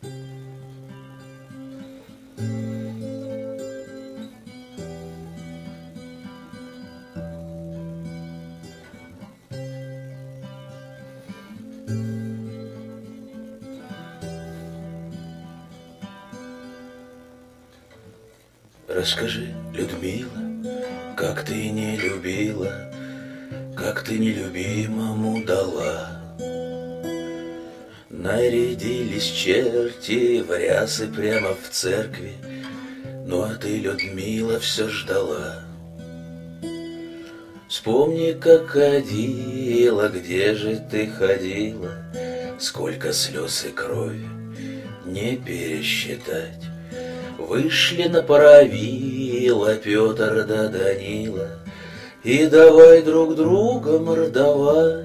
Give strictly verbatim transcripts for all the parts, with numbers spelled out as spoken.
Расскажи, Людмила, как ты не любила, как ты нелюбимому дала. Нарядились черти в рясы прямо в церкви, ну а ты, Людмила, все ждала. Вспомни, как ходила, где же ты ходила, сколько слез и крови не пересчитать. Вышли на правила Петр да Данила, и давай друг друга мордовать.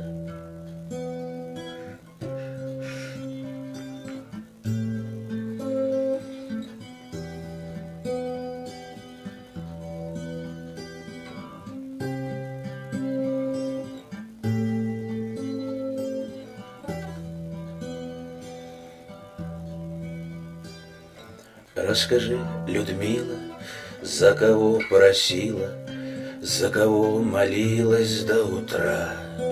Расскажи, Людмила, за кого просила, за кого молилась до утра.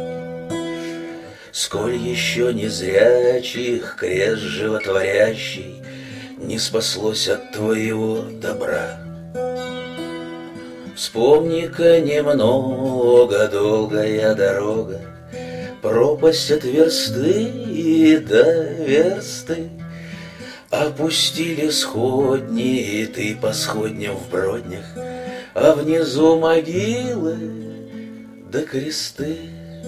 Сколь еще незрячих крест животворящий не спаслось от твоего добра. Вспомни-ка немного, долгая дорога, пропасть от версты до версты. Опустили сходни, и ты по сходням в броднях, а внизу могилы да кресты.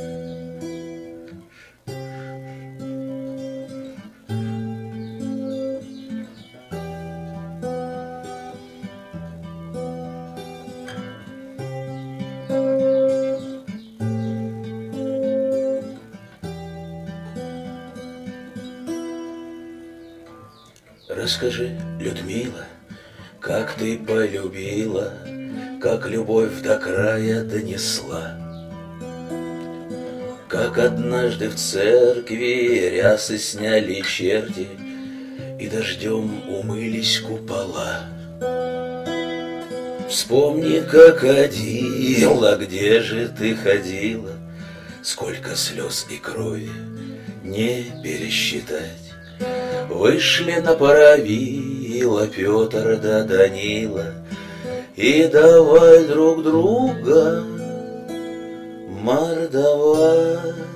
Расскажи, Людмила, как ты полюбила, как любовь до края донесла. Как однажды в церкви рясы сняли черти, и дождем умылись купола. Вспомни, как ходила, где же ты ходила, сколько слез и крови не пересчитать. Вышли на правила Петр да Данила, и давай друг друга мордовать.